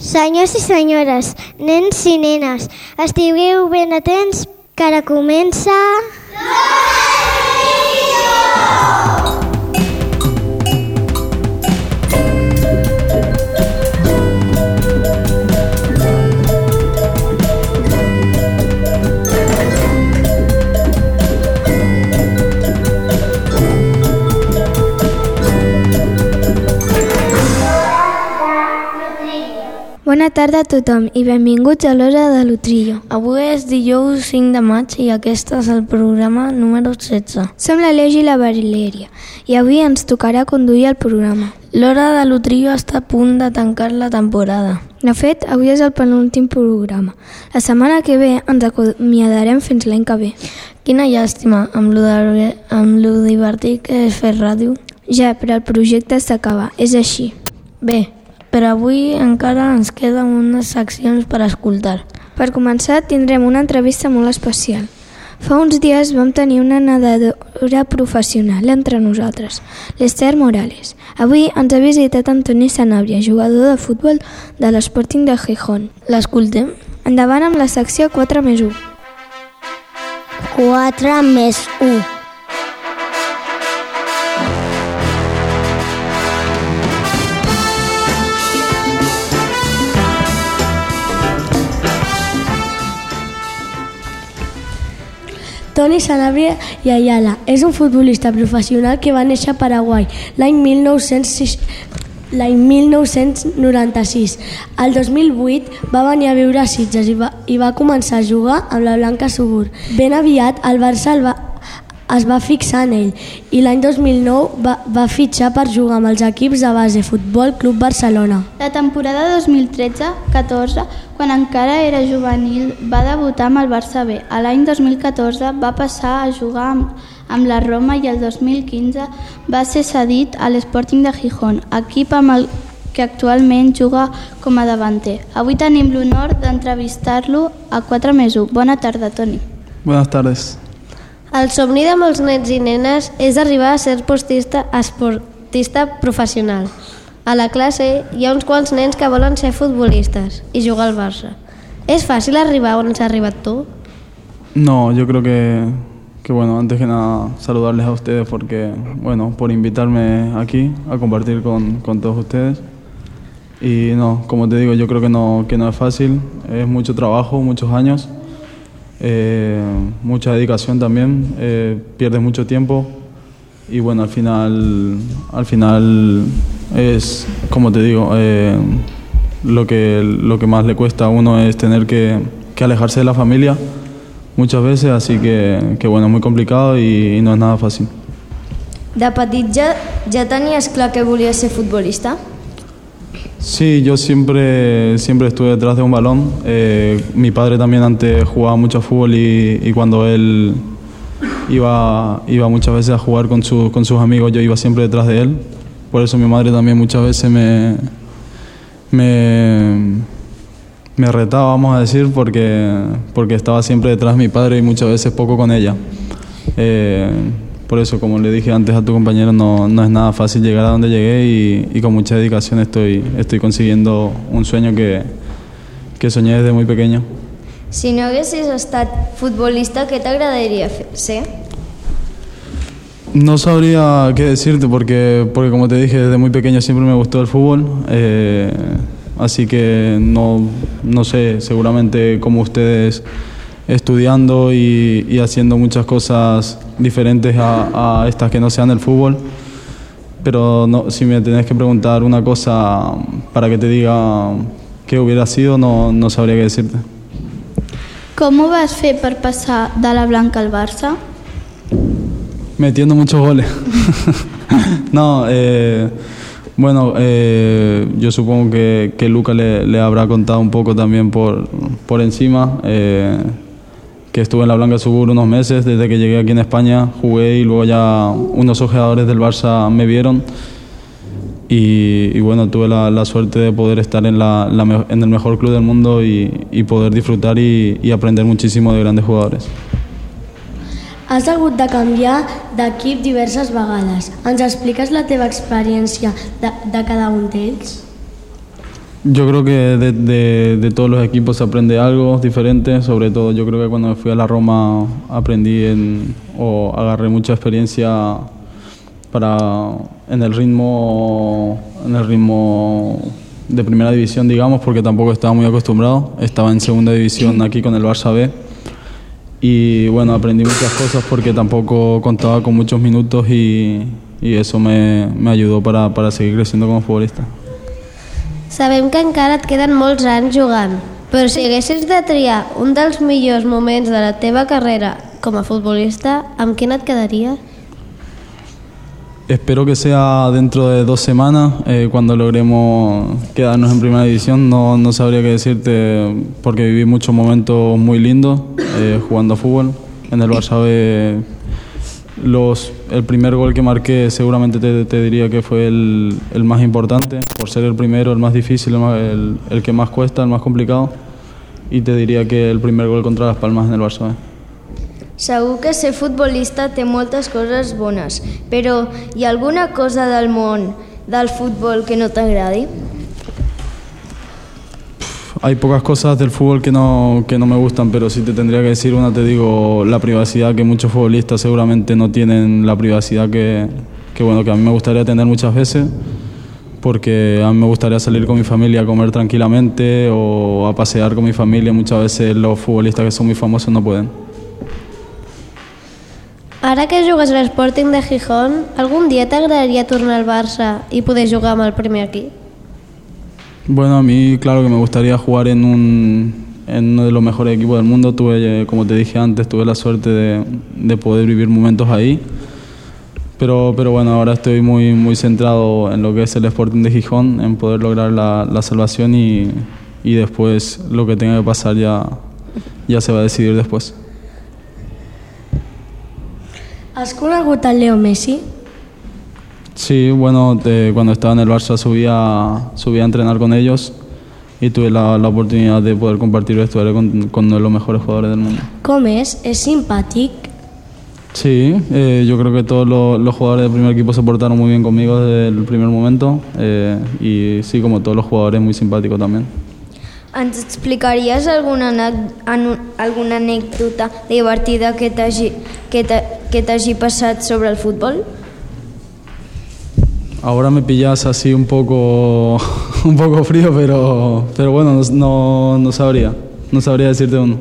Senyors i senyores, nens i nenes, estigueu ben atents que ara comença... Bona tarda a tothom i benvinguts a l'Hora de l'Utrillo. Avui és dijous 5 de maig i aquest és el programa número 16. Som l'Aleix i la Valeria i avui ens tocarà conduir el programa. L'Hora de l'Utrillo està a punt de tancar la temporada. De fet, avui és el penúltim programa. La setmana que ve ens acomiadarem fins l'any que ve. Quina llàstima, amb lo divertit que és fer ràdio. Ja, però el projecte s'acaba, és així. Bé, però avui encara ens queden unes seccions per escoltar. Per començar, tindrem una entrevista molt especial. Fa uns dies vam tenir una nedadora professional entre nosaltres, l'Ester Morales. Avui ens ha visitat Antoni Sanabria, jugador de futbol de l'Sporting de Gijón. L'escoltem? Endavant amb la secció 4+1. 4+1. Toni Sanabria i Ayala és un futbolista professional que va néixer a Paraguai l'any 1996. El 2008 va venir a viure a Sitges i va començar a jugar amb la Blanca Subur. Ben aviat el Barça es va fixar en ell i l'any 2009 va fitxar per jugar amb els equips de base Futbol Club Barcelona. La temporada 2013-14, quan encara era juvenil, va debutar amb el Barça B. A l'any 2014 va passar a jugar amb la Roma i el 2015 va ser cedit a l'Sporting de Gijón, equip amb el que actualment juga com a davanter. Avui tenim l'honor d'entrevistar-lo a 4+1. Bona tarda, Toni. Buenas tardes. El somni de molts nens i nenes és arribar a ser esportista professional. A la classe hi ha uns quants nens que volen ser futbolistas y jugar al Barça. ¿Es fácil arribar on has arribat tú? No, yo creo que bueno, antes que nada saludarles a ustedes porque, bueno, por invitarme aquí a compartir con todos ustedes. Y no, como te digo, yo creo que no es fácil, es mucho trabajo, muchos años. Mucha dedicación también, pierdes mucho tiempo y bueno, al final es, como te digo, lo que más le cuesta a uno es tener que alejarse de la familia muchas veces, así que bueno, es muy complicado y no es nada fácil. De petit ja tenies clar que volies ser futbolista? Sí, yo siempre estuve detrás de un balón. Mi padre también antes jugaba mucho fútbol y cuando él iba muchas veces a jugar con sus amigos, yo iba siempre detrás de él. Por eso mi madre también muchas veces me retaba, vamos a decir, porque estaba siempre detrás de mi padre y muchas veces poco con ella. Por eso, como le dije antes a tu compañero, no es nada fácil llegar a donde llegué y con mucha dedicación estoy consiguiendo un sueño que soñé desde muy pequeño. Si no haguessis estat futbolista, què t'agradaria ser? No sabría qué decirte porque como te dije, desde muy pequeño siempre me gustó el fútbol. Así que no sé, seguramente como ustedes, estudiando y haciendo muchas cosas diferentes a estas que no sean el fútbol, pero no, si me tenés que preguntar una cosa para que te diga qué hubiera sido, no sabría qué decirte. Com ho vas fer per passar de la Blanca al Barça? Metiendo muchos goles. No, bueno, yo supongo que Luca le habrá contado un poco también por encima, que estuve en la Blanca Subur unos meses. Desde que llegué aquí en España jugué y luego ya unos ojeadores del Barça me vieron y bueno, tuve la suerte de poder estar en el mejor club del mundo y poder disfrutar y aprender muchísimo de grandes jugadores. Has hagut de canviar d'equip diverses vegades. Ens expliques la teva experiència de cada un d'ells? Yo creo que de todos los equipos se aprende algo diferente, sobre todo yo creo que cuando me fui a la Roma aprendí o agarré mucha experiencia en el ritmo de primera división, digamos, porque tampoco estaba muy acostumbrado. Estaba en segunda división aquí con el Barça B y bueno, aprendí muchas cosas porque tampoco contaba con muchos minutos y eso me ayudó para seguir creciendo como futbolista. Sabem que encara et queden molts anys jugant, però si haguessis de triar un dels millors moments de la teva carrera com a futbolista, amb quin et quedaries? Espero que sea dentro de 2 semanas, cuando logremos quedarnos en primera división. No sabría qué decirte porque viví muchos momentos muy lindos jugando a fútbol. En el Barça B, el primer gol que marqué seguramente te diría que fue el más importante, por ser el primero, el más difícil, el que más cuesta, el más complicado. Y te diría que el primer gol contra Las Palmas en el Barça B. Segur que ser futbolista té moltes coses bones, però hi ha alguna cosa del món del futbol que no t'agradi? Hay pocas cosas del fútbol que no me gustan, pero si te tendría que decir una, te digo la privacidad, que muchos futbolistas seguramente no tienen la privacidad que a mí me gustaría tener muchas veces, porque a mí me gustaría salir con mi familia a comer tranquilamente o a pasear con mi familia. Muchas veces los futbolistas que son muy famosos no pueden. Ara que jugues a l'Sporting de Gijón, algun dia t'agradaria tornar al Barça i poder jugar amb el primer equip? Bueno, a mí claro que me gustaría jugar en uno de los mejores equipos del mundo. Como te dije antes, tuve la suerte de poder vivir momentos ahí. Pero bueno, ahora estoy muy centrado en lo que es el Sporting de Gijón, en poder lograr la salvación y después lo que tenga que pasar ya se va a decidir después. ¿Has conegut el Leo Messi? Sí, bueno, cuando estaba en el Barça subía a entrenar con ellos y tuve la oportunidad de poder compartir vestuario con uno de los mejores jugadores del mundo. ¿Cómo es? ¿Es simpático? Sí, yo creo que todos los jugadores del primer equipo se portaron muy bien conmigo desde el primer momento y sí, como todos los jugadores, muy simpático también. Ens explicaries alguna anècdota divertida que t'hagi passat sobre el futbol? Ahora me pillas así un poco frío, pero bueno, no sabría decirte uno.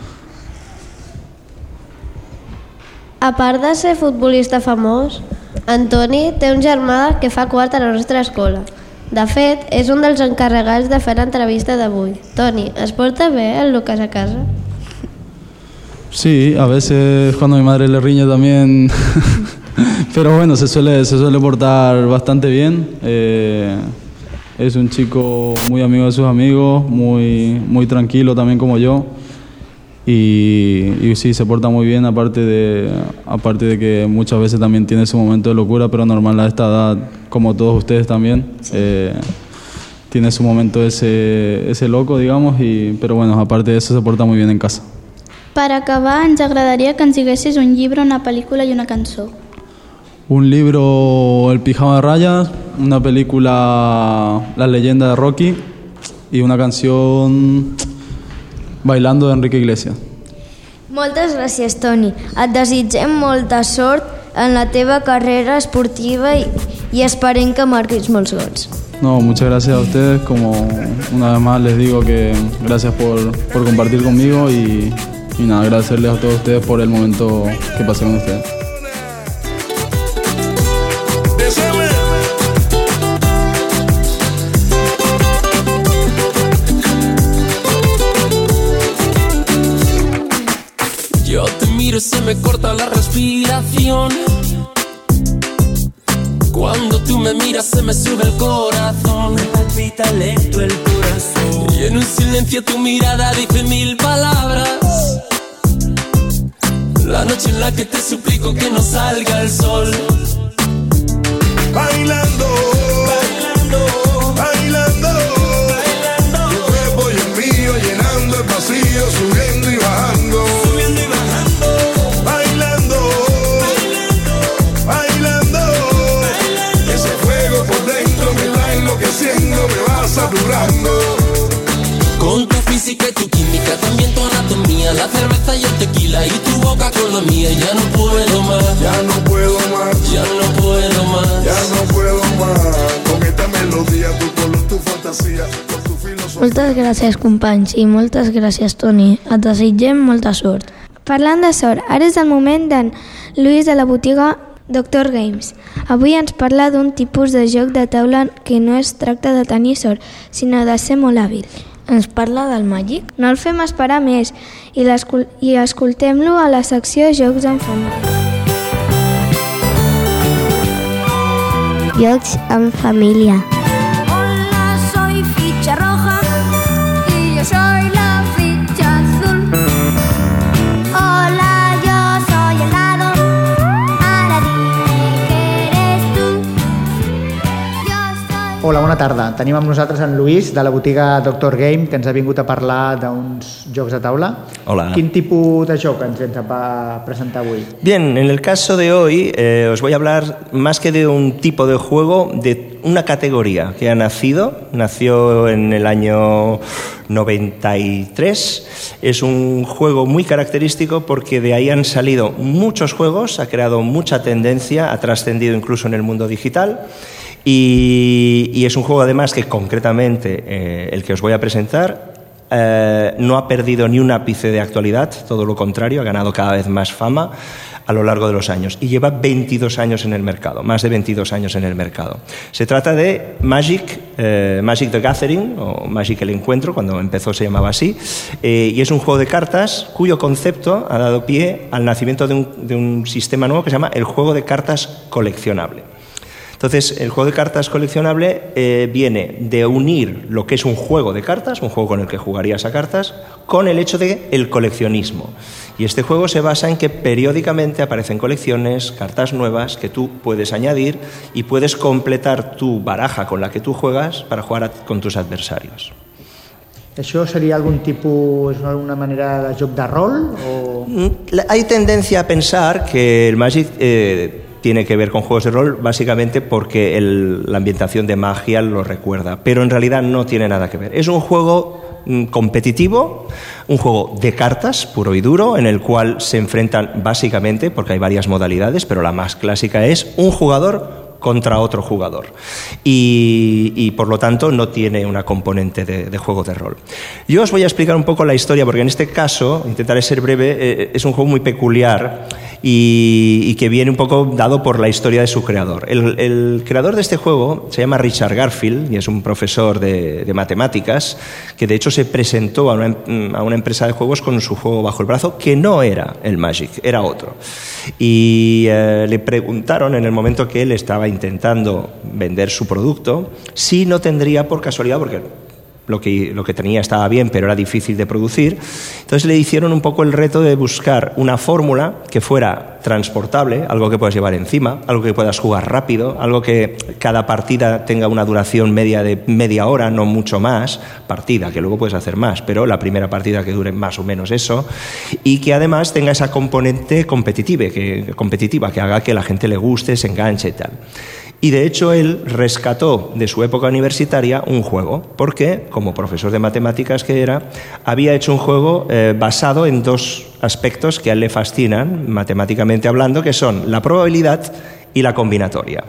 A part de ser futbolista famós, Antoni té un germà que fa quart a la nostra escola. De fet, és un dels encarregats de fer l'entrevista d'avui. Toni, es porta bé el Lucas a casa? Sí, a veces cuando mi madre le riñe también, pero bueno, se suele portar bastante bien. Es un chico muy amigo de sus amigos, muy tranquilo también como yo. Y sí, se porta muy bien, aparte de que muchas veces también tiene su momento de locura, pero normal a esta edad, como todos ustedes también, tiene su momento ese loco, digamos, pero bueno, aparte de eso se porta muy bien en casa. Per acabar, ens agradaria que ens diguessis un llibre, una pel·lícula i una cançó. Un libro, El pijama de rayas, una película, La leyenda de Rocky, y una canción, Bailando, de Enrique Iglesias. Moltes gràcies, Toni. Et desitgem molta sort en la teva carrera esportiva i esperem que marquis molts gols. No, muchas gracias a ustedes. Como una vez más les digo que gracias por compartir conmigo y nada, agradecerles a todos ustedes por el momento que pasé con ustedes. Yo te miro y se me corta la respiración. Cuando tú me miras se me sube el corazón. Me palpita lento el corazón. Y en un silencio tu mirada dice 1000 palabras. La noche en la que te suplico que no salga el sol. Bailando, bailando, bailando, bailando. Tu cuerpo y el mío llenando el vacío, subiendo y bajando. Subiendo y bajando. Bailando, bailando, bailando, bailando. Ese fuego por dentro me está enloqueciendo, me va saturando. física y tu química, también tu anatomía, la cerveza y el tequila y tu boca con la mía. Ya no puedo más, Ya no puedo más, ya no puedo más. ya no puedo más. Con esta melodía, tu color, tu fantasía, con tu filosofía. Moltes gràcies, companys, i moltes gràcies, Toni. Et desitgem molta sort. Parlant de sort, ara és el moment d'en Lluís de la botiga Dr. Games. Avui ens parla d'un tipus de joc de taula que no es tracta de tenir sort, sinó de ser molt hàbil. Ens parla del Màgic? No el fem esperar més i escoltem-lo a la secció Jocs en Família. Jocs en família. Hola, soy ficha roja y yo soy la ficha azul. Hola, yo soy el dado. Ahora dime qué eres tú. Yo soy... Hola, bona tarda. Tenim amb nosaltres en Lluís de la botiga Dr. Game, que ens ha vingut a parlar d'uns jocs de taula. Hola. Quin tipus de joc ens va presentar avui? Bien, en el caso de hoy os voy a hablar más que de un tipo de juego, de una categoría que ha nació en el año 93. Es un juego muy característico porque de ahí han salido muchos juegos, ha creado mucha tendencia, ha trascendido incluso en el mundo digital. Y es un juego además que concretamente el que os voy a presentar no ha perdido ni un ápice de actualidad, todo lo contrario, ha ganado cada vez más fama a lo largo de los años y lleva 22 años en el mercado, más de 22 años en el mercado. Se trata de Magic the Gathering o Magic el Encuentro, cuando empezó se llamaba así, y es un juego de cartas cuyo concepto ha dado pie al nacimiento de un sistema nuevo que se llama el juego de cartas coleccionable. Entonces, el juego de cartas coleccionable viene de unir lo que es un juego de cartas, un juego con el que jugarías a cartas, con el hecho del coleccionismo. Y este juego se basa en que periódicamente aparecen colecciones, cartas nuevas que tú puedes añadir y puedes completar tu baraja con la que tú juegas para jugar con tus adversarios. ¿Això seria algun tipus, alguna manera de joc de rol? O... Hay tendencia a pensar que el Magic tiene que ver con juegos de rol básicamente porque la ambientación de magia lo recuerda, pero en realidad no tiene nada que ver. Es un juego competitivo, un juego de cartas puro y duro, en el cual se enfrentan básicamente, porque hay varias modalidades, pero la más clásica es un jugador contra otro jugador y por lo tanto no tiene una componente de juego de rol. Yo os voy a explicar un poco la historia porque en este caso, intentaré ser breve, es un juego muy peculiar y que viene un poco dado por la historia de su creador. El creador de este juego se llama Richard Garfield y es un profesor de matemáticas que de hecho se presentó a una empresa de juegos con su juego bajo el brazo que no era el Magic, era otro. Y le preguntaron en el momento que él estaba intentando vender su producto si no tendría por casualidad, porque lo que tenía estaba bien pero era difícil de producir, entonces le hicieron un poco el reto de buscar una fórmula que fuera transportable, algo que puedas llevar encima, algo que puedas jugar rápido, algo que cada partida tenga una duración media de media hora, no mucho más, partida, que luego puedes hacer más, pero la primera partida que dure más o menos eso, y que además tenga esa componente competitiva, que haga que la gente le guste, se enganche y tal. Y de hecho él rescató de su época universitaria un juego, porque como profesor de matemáticas que era, había hecho un juego basado en dos aspectos que a él le fascinan, matemáticamente hablando, que son la probabilidad y la combinatoria.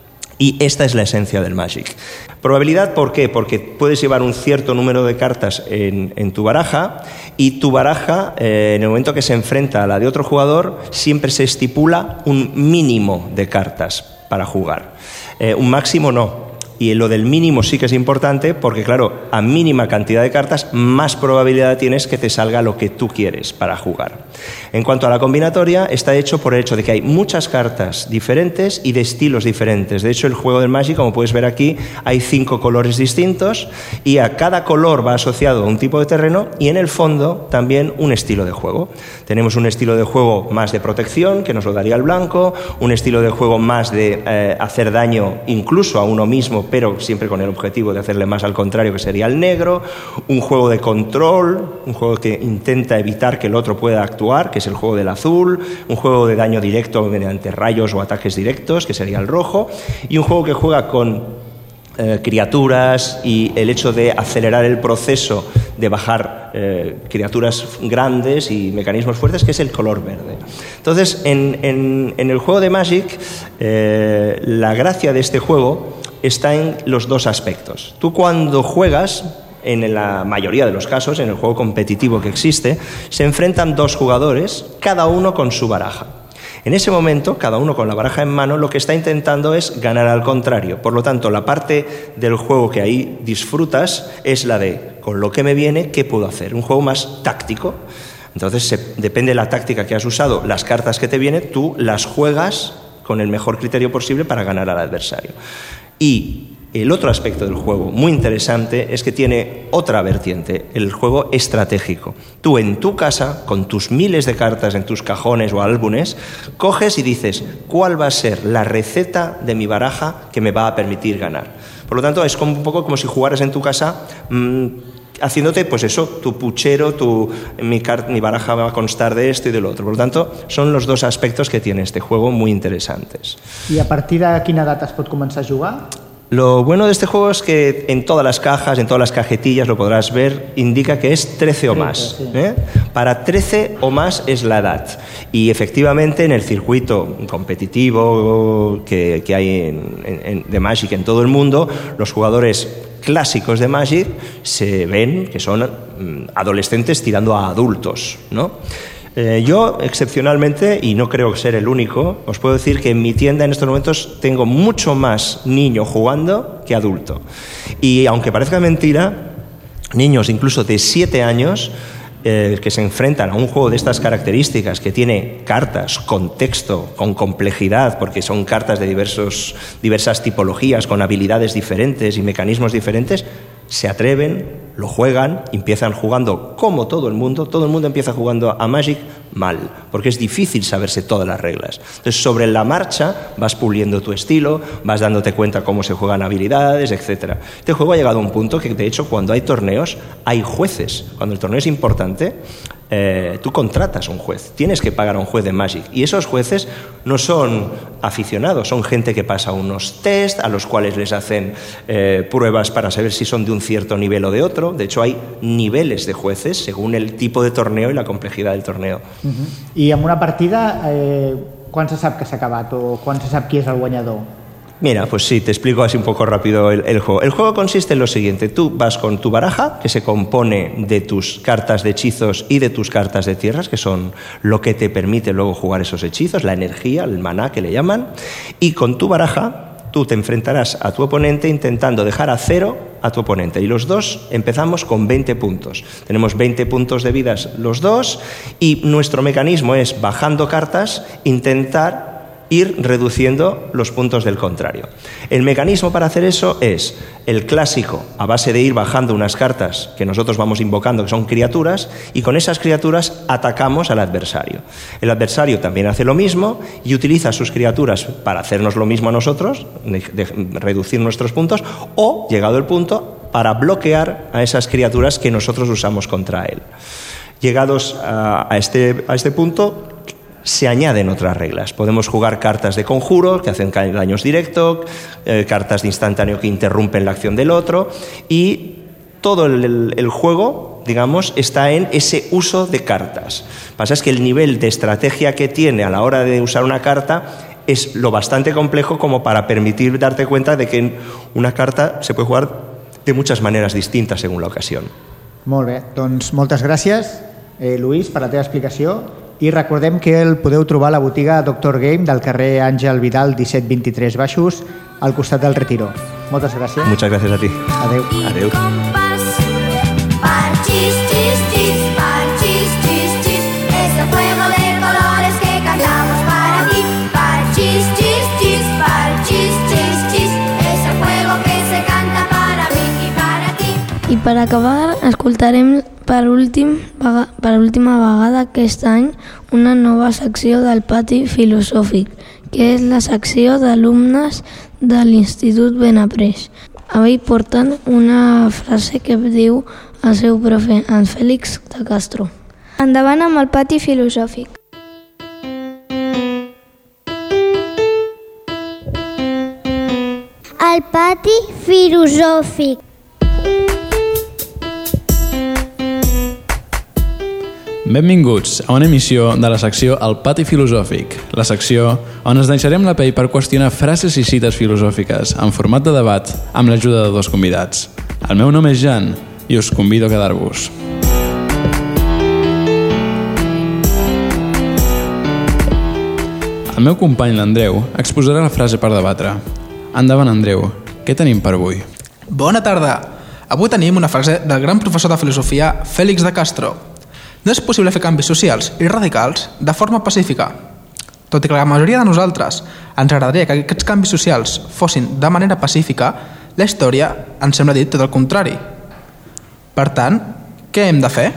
Y esta es la esencia del Magic. Probabilidad, ¿por qué? Porque puedes llevar un cierto número de cartas en tu baraja y tu baraja, en el momento que se enfrenta a la de otro jugador, siempre se estipula un mínimo de cartas para jugar. Un máximo no. Y lo del mínimo sí que es importante porque, claro, a mínima cantidad de cartas, más probabilidad tienes que te salga lo que tú quieres para jugar. En cuanto a la combinatoria, está hecho por el hecho de que hay muchas cartas diferentes y de estilos diferentes. De hecho, el juego del Magic, como puedes ver aquí, hay 5 colores distintos y a cada color va asociado a un tipo de terreno y en el fondo también un estilo de juego. Tenemos un estilo de juego más de protección, que nos lo daría el blanco, un estilo de juego más de hacer daño incluso a uno mismo, pero siempre con el objetivo de hacerle más al contrario, que sería el negro, un juego de control, un juego que intenta evitar que el otro pueda actuar, que es el juego del azul, un juego de daño directo mediante rayos o ataques directos, que sería el rojo, y un juego que juega con criaturas y el hecho de acelerar el proceso de bajar criaturas grandes y mecanismos fuertes, que es el color verde. Entonces, en el juego de Magic, la gracia de este juego está en los dos aspectos. Tú cuando juegas, en la mayoría de los casos, en el juego competitivo que existe, se enfrentan dos jugadores, cada uno con su baraja. En ese momento, cada uno con la baraja en mano, lo que está intentando es ganar al contrario. Por lo tanto, la parte del juego que ahí disfrutas es la de, con lo que me viene, ¿qué puedo hacer? Un juego más táctico. Entonces, depende de la táctica que has usado, las cartas que te vienen, tú las juegas con el mejor criterio posible para ganar al adversario. Y el otro aspecto del juego, muy interesante, es que tiene otra vertiente, el juego estratégico. Tú en tu casa, con tus miles de cartas en tus cajones o álbumes, coges y dices, ¿cuál va a ser la receta de mi baraja que me va a permitir ganar? Por lo tanto, es como un poco como si jugaras en tu casa, haciéndote, pues eso, tu puchero, mi baraja va a constar de esto y de lo otro. Por lo tanto, son los dos aspectos que tiene este juego muy interesantes. I a partir de quina data es pot començar a jugar? Lo bueno de este juego es que en todas las cajas, en todas las cajetillas, lo podrás ver, indica que es 13 o más. Para 13 o más es la edad. Y efectivamente en el circuito competitivo que hay de Magic en todo el mundo, los jugadores clásicos de Magic se ven que son adolescentes tirando a adultos, ¿no? Yo, excepcionalmente, y no creo ser el único, os puedo decir que en mi tienda en estos momentos tengo mucho más niño jugando que adulto. Y aunque parezca mentira, niños incluso de 7 años que se enfrentan a un juego de estas características, que tiene cartas con texto, con complejidad, porque son cartas de diversas tipologías, con habilidades diferentes y mecanismos diferentes, se atreven, lo juegan, empiezan jugando como todo el mundo empieza jugando a Magic mal, porque es difícil saberse todas las reglas. Entonces, sobre la marcha vas puliendo tu estilo, vas dándote cuenta cómo se juegan habilidades, etc. Este juego ha llegado a un punto que, de hecho, cuando hay torneos, hay jueces. Cuando el torneo es importante, tú contratas a un juez, tienes que pagar a un juez de Magic, y esos jueces no son aficionados, son gente que pasa unos test a los cuales les hacen pruebas para saber si son de un cierto nivel o de otro. De hecho, hay niveles de jueces según el tipo de torneo y la complejidad del torneo. I en una partida, quan se sap que s'ha acabat o quan se sap qui és el guanyador? Mira, pues sí, te explico así un poco rápido el juego. El juego consiste en lo siguiente: tú vas con tu baraja, que se compone de tus cartas de hechizos y de tus cartas de tierras, que son lo que te permite luego jugar esos hechizos, la energía, el maná que le llaman, y con tu baraja tú te enfrentarás a tu oponente intentando dejar a 0 a tu oponente. Y los dos empezamos con 20 puntos. Tenemos 20 puntos de vidas los dos, y nuestro mecanismo es, bajando cartas, intentar ir reduciendo los puntos del contrario. El mecanismo para hacer eso es el clásico, a base de ir bajando unas cartas que nosotros vamos invocando, que son criaturas, y con esas criaturas atacamos al adversario. El adversario también hace lo mismo y utiliza sus criaturas para hacernos lo mismo a nosotros, de reducir nuestros puntos, o, llegado el punto, para bloquear a esas criaturas que nosotros usamos contra él. Llegados a este punto, se añaden otras reglas. Podemos jugar cartas de conjuro que hacen daños directos, cartas de instantáneo que interrumpen la acción del otro, y todo el juego, digamos, está en ese uso de cartas. Pasa es que el nivel de estrategia que tiene a la hora de usar una carta es lo bastante complejo como para permitir darte cuenta de que una carta se puede jugar de muchas maneras distintas según la ocasión. Molt bé, doncs moltes gràcies, Luis, per la teva explicació. I recordem que el podeu trobar a la botiga Doctor Game del carrer Àngel Vidal 1723 Baixos, al costat del Retiro. Moltes gràcies. Muchas gracias a ti. Adeu. Adeu. Ese fuego de colores que cantamos para ti. Parchís, chis, chis, parchís, chis, chis. Ese fuego que se canta para mí y para ti. I per acabar, escoltarem per última vegada aquest any una nova secció del Pati Filosòfic, que és la secció d'alumnes de l'Institut Benapreix. Avui porten una frase que diu el seu profe, en Fèlix de Castro. Endavant amb el Pati Filosòfic. al pati filosòfic. Benvinguts a una emissió de la secció El Pati Filosòfic, la secció on ens deixarem la pell per qüestionar frases i cites filosòfiques en format de debat amb l'ajuda de dos convidats. El meu nom és Jan i us convido a quedar-vos. El meu company, l'Andreu, exposarà la frase per debatre. Endavant, Andreu, què tenim per avui? Bona tarda! Avui tenim una frase del gran professor de filosofia Félix de Castro. No és possible fer canvis socials i radicals de forma pacífica. Tot i que la majoria de nosaltres ens agradaria que aquests canvis socials fossin de manera pacífica, la història ens sembla dir tot el contrari. Per tant, què hem de fer?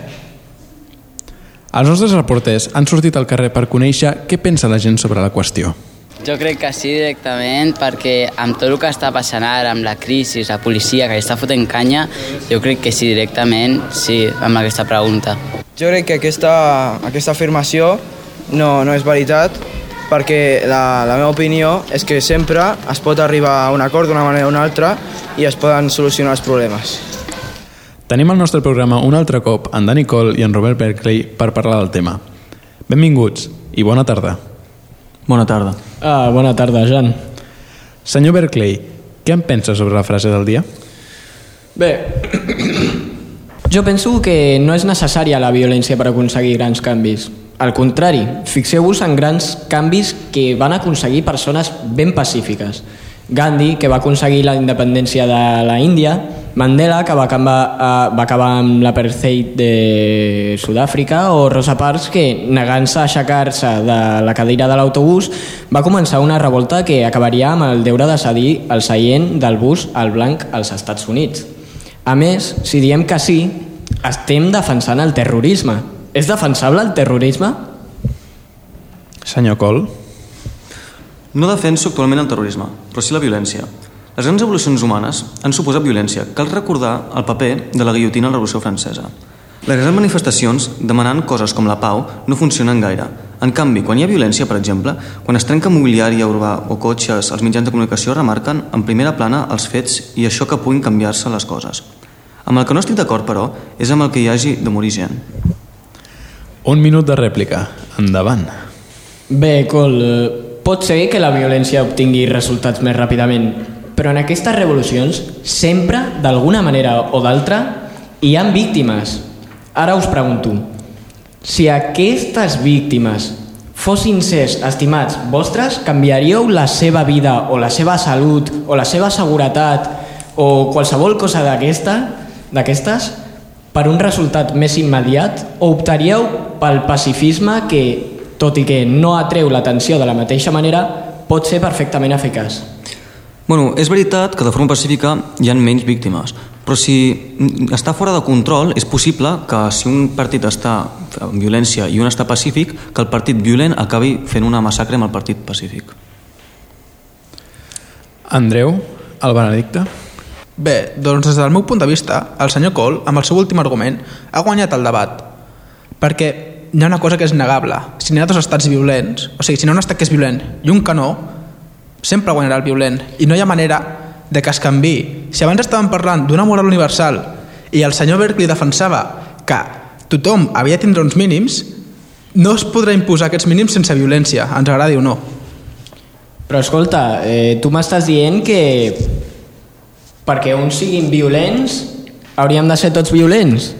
Els nostres reporters han sortit al carrer per conèixer què pensa la gent sobre la qüestió. Jo crec que sí directament perquè amb tot el que està passant ara, amb la crisi, la policia que li està fotent canya, jo crec que sí directament, sí, amb aquesta pregunta. Jo crec que aquesta afirmació no és veritat perquè la meva opinió és que sempre es pot arribar a un acord d'una manera o una altra i es poden solucionar els problemes. Tenim al nostre programa un altre cop en Dani Coll i en Robert Berkeley per parlar del tema. Benvinguts i bona tarda. Bona tarda. Bona tarda, Jan. Senyor Berkeley, què en pensa sobre la frase del dia? Bé, jo penso que no és necessària la violència per aconseguir grans canvis. Al contrari, fixeu-vos en grans canvis que van aconseguir persones ben pacífiques. Gandhi, que va aconseguir la independència de la Índia, Mandela, que va acabar amb l'apartheid de Sud-àfrica, o Rosa Parks, que negant-se a aixecar-se de la cadira de l'autobús va començar una revolta que acabaria amb el deure de cedir el seient del bus al blanc als Estats Units. A més, si diem que sí, estem defensant el terrorisme. És defensable el terrorisme? Senyor Coll? No defenso actualment el terrorisme, però sí la violència. Les grans evolucions humanes han suposat violència. Cal recordar el paper de la guillotina a la Revolució Francesa. Les grans manifestacions demanant coses com la pau no funcionen gaire. En canvi, quan hi ha violència, per exemple, quan es trenca mobiliari urbà o cotxes, els mitjans de comunicació remarquen en primera plana els fets i això que puguin canviar-se les coses. Amb el que no estic d'acord, però, és amb el que hi hagi de morir gent. Un minut de rèplica. Endavant. Bé, Coll, pot ser que la violència obtingui resultats més ràpidament, però en aquestes revolucions sempre, d'alguna manera o d'altra, hi ha víctimes. Ara us pregunto, si aquestes víctimes fossin sers estimats vostres, canviaríeu la seva vida o la seva salut o la seva seguretat o qualsevol cosa d'aquestes per un resultat més immediat o optaríeu pel pacifisme que, tot i que no atreu l'atenció de la mateixa manera, pot ser perfectament eficaç? Bueno, és veritat que de forma pacífica hi ha menys víctimes, però si està fora de control és possible que si un partit està en violència i un està pacífic, que el partit violent acabi fent una massacre amb el partit pacífic. Andreu, el Benedicte? Bé, doncs des del meu punt de vista, el senyor Coll, amb el seu últim argument, ha guanyat el debat. Perquè hi ha una cosa que és negable. Si n'hi ha dos estats violents, o sigui, si n'hi ha un estat que és violent i un que no, sempre guanyarà el violent i no hi ha manera de que es canvi. Si abans estàvem parlant d'una moral universal i el senyor Berkeley defensava que tothom havia de tindre uns mínims, no es podrà imposar aquests mínims sense violència, ens agradi o no. Però escolta, tu m'estàs dient que perquè uns siguin violents hauríem de ser tots violents?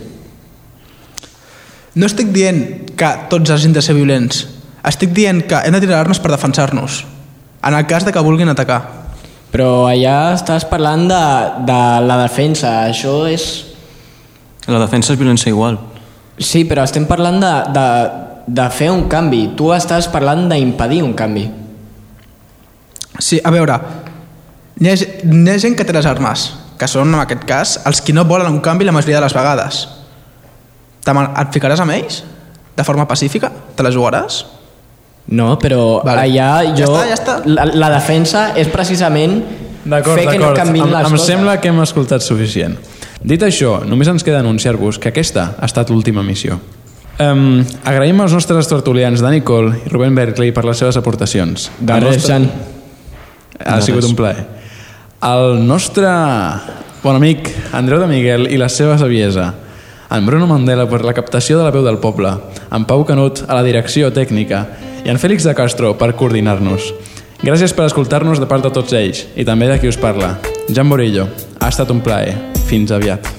No estic dient que tots hagin de ser violents, estic dient que hem de tirar armes per defensar-nos en el cas de que vulguin atacar. Però allà estàs parlant de la defensa, això és... La defensa és violència igual. Sí, però estem parlant de fer un canvi. Tu estàs parlant d'impedir un canvi. Sí, a veure, hi ha gent que té les armes, que són, en aquest cas, els qui no volen un canvi la majoria de les vegades. Et ficaràs amb ells? De forma pacífica? Te la jugaràs? No, però vale. Allà jo... Ja està. La defensa és precisament fer que no canviïn les coses. Em sembla que hem escoltat suficient. Dit això, només ens queda anunciar-vos que aquesta ha estat l'última missió. Agraïm als nostres tertulians Dani Coll i Rubén Berkeley per les seves aportacions. De res, Sant. Ha sigut un plaer. el nostre bon amic Andreu de Miguel i la seva saviesa, en Bruno Mandela per la captació de la veu del poble, en Pau Canut a la direcció tècnica i en Fèlix de Castro per coordinar-nos. Gràcies per escoltar-nos de part de tots ells i també de qui us parla. Jan Borillo, ha estat un plaer. Fins aviat.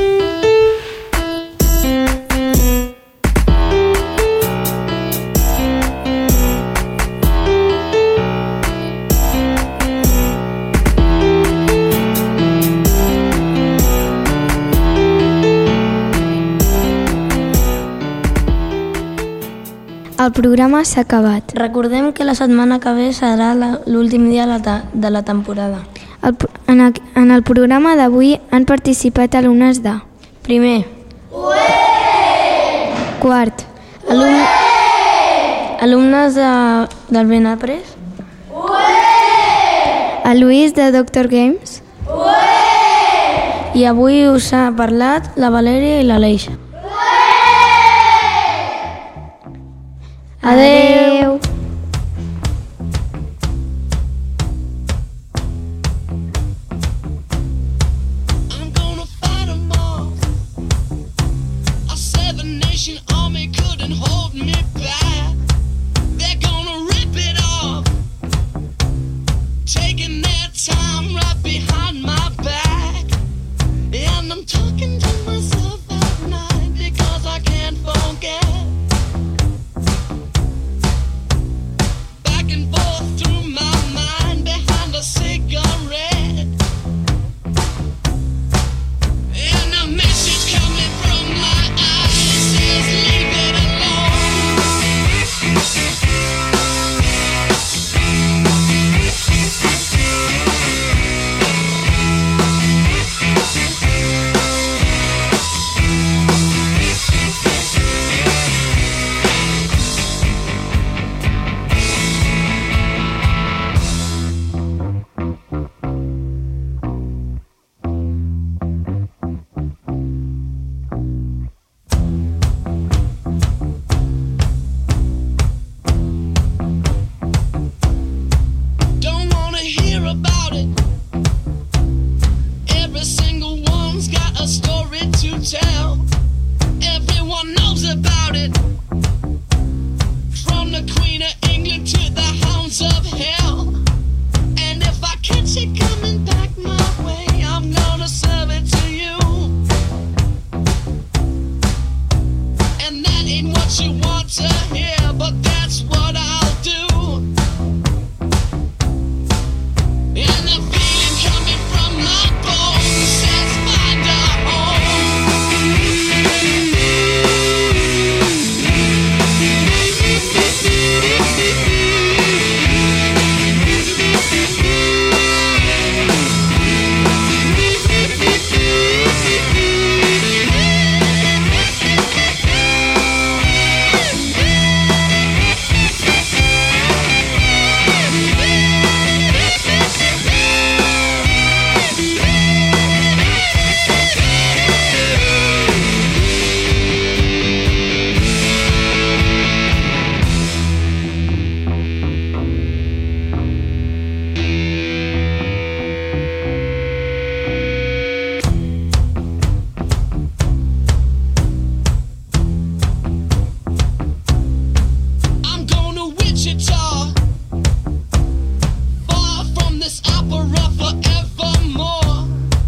El programa s'ha acabat. Recordem que la setmana que ve serà l'últim dia de la temporada. En el programa d'avui han participat alumnes de... Primer. Quart. Alumnes del Benaprés. El Lluís de Dr. Games. I avui us ha parlat la Valèria i l'Aleix. Adeu!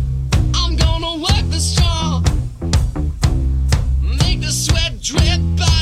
Drip by